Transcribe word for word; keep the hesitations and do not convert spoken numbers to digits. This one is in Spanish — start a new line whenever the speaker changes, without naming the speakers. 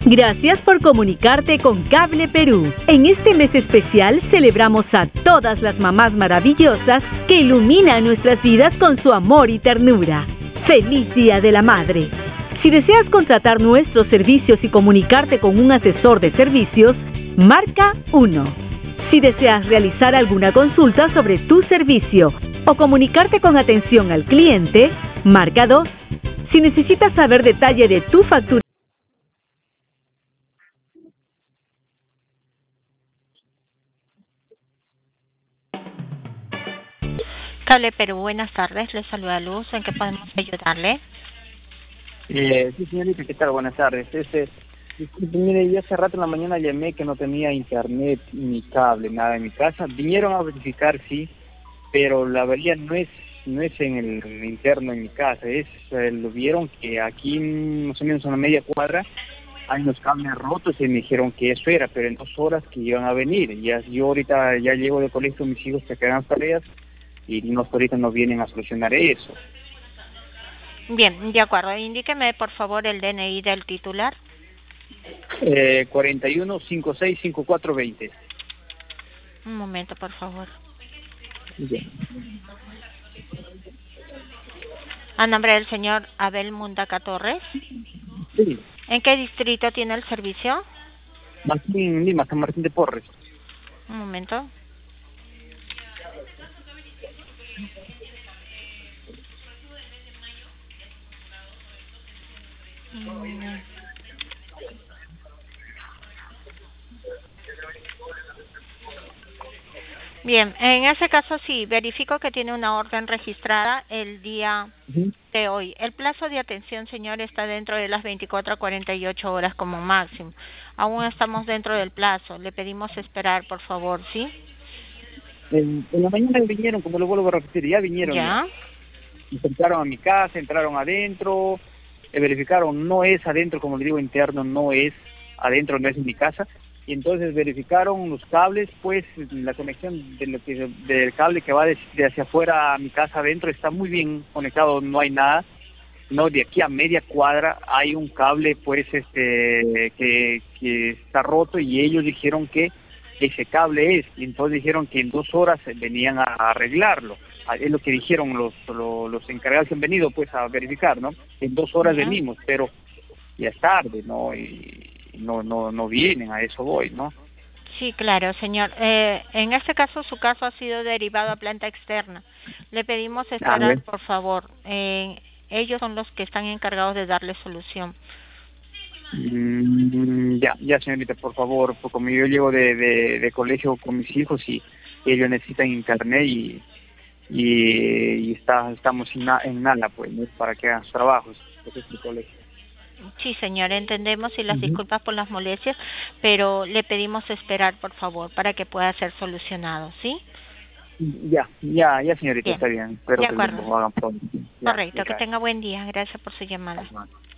Gracias por comunicarte con Cable Perú. En este mes especial celebramos a todas las mamás maravillosas que iluminan nuestras vidas con su amor y ternura. ¡Feliz Día de la Madre! Si deseas contratar nuestros servicios y comunicarte con un asesor de servicios, marca uno. Si deseas realizar alguna consulta sobre tu servicio o comunicarte con atención al cliente, marca dos. Si necesitas saber detalle de tu factura,
Cable Perú, buenas tardes. Les saluda Luz. ¿En qué podemos ayudarle?
Eh, sí, señorita, ¿qué tal? Buenas tardes. Este, disculpe, mire, yo hace rato en la mañana llamé que no tenía internet ni cable, nada en mi casa. Vinieron a verificar, sí, pero la avería no es no es en el interno en mi casa, es eh, lo vieron que aquí más o menos a una media cuadra hay unos cables rotos y me dijeron que eso era, pero en dos horas que iban a venir. Ya, yo ahorita ya llego de colegio, mis hijos se quedan tareas y no ahorita no vienen a solucionar eso.
Bien, de acuerdo. Indíqueme, por favor, el D N I del titular.
Eh, cuarenta y uno, cincuenta y seis, cincuenta y cuatro, veinte.
Un momento, por favor.
Bien.
A nombre del señor Abel Mundaca Torres.
Sí.
¿En qué distrito tiene el servicio?
Martín Lima, San Martín de Porres.
Un momento. Bien, en ese caso sí, verifico que tiene una orden registrada el día uh-huh. de hoy. El plazo de atención, señor, está dentro de las veinticuatro a cuarenta y ocho horas como máximo. Aún estamos dentro del plazo. Le pedimos esperar, por favor, ¿sí?
En, en la mañana vinieron, como lo vuelvo a repetir, ya vinieron.
¿Ya?
Ya. Entraron a mi casa, entraron adentro, eh, verificaron, no es adentro, como le digo, interno, no es adentro, no es en mi casa. Y entonces verificaron los cables, pues la conexión de lo que, del cable que va de, de hacia afuera a mi casa adentro está muy bien conectado, no hay nada. No, de aquí a media cuadra hay un cable pues este que, que está roto y ellos dijeron que ese cable es, y entonces dijeron que en dos horas venían a arreglarlo. Es lo que dijeron los, los, los encargados que han venido pues a verificar, ¿no? En dos horas uh-huh. venimos, pero ya es tarde, ¿no? Y, no no no vienen, a eso voy, ¿no?
Sí, claro, señor. Eh, en este caso, su caso ha sido derivado a planta externa. Le pedimos esperar, por favor. Eh, ellos son los que están encargados de darle solución.
Mm, ya, ya, señorita, por favor, porque como yo llego de, de, de colegio con mis hijos y ellos necesitan internet y y, y está, estamos en, en Nala, pues, ¿no? Para que hagan sus trabajos. Ese es mi colegio.
Sí, señor, entendemos y las
Uh-huh.
disculpas por las molestias, pero le pedimos esperar, por favor, para que pueda ser solucionado, ¿sí?
Ya, ya, ya, señorita,
bien.
está bien. Espero
de
que
acuerdo.
lo hagan pronto. Ya,
correcto,
ya,
que tenga buen día. Gracias por su llamada.